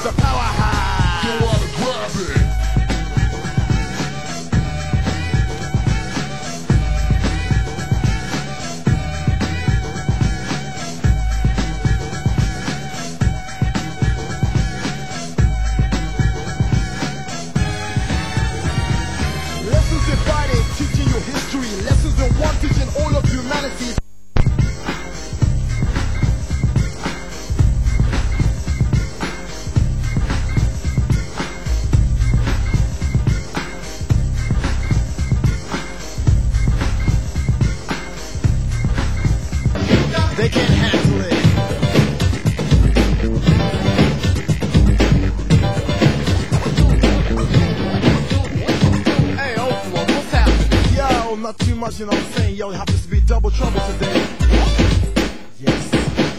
the powerhouse. Go out and grab it. Lessons divided, teaching you history. Lessons in one, teaching all of humanity. They can't handle it. Hey, Oprah, what's happening? Yo, not too much, you know what I'm saying? Yo, it happens to be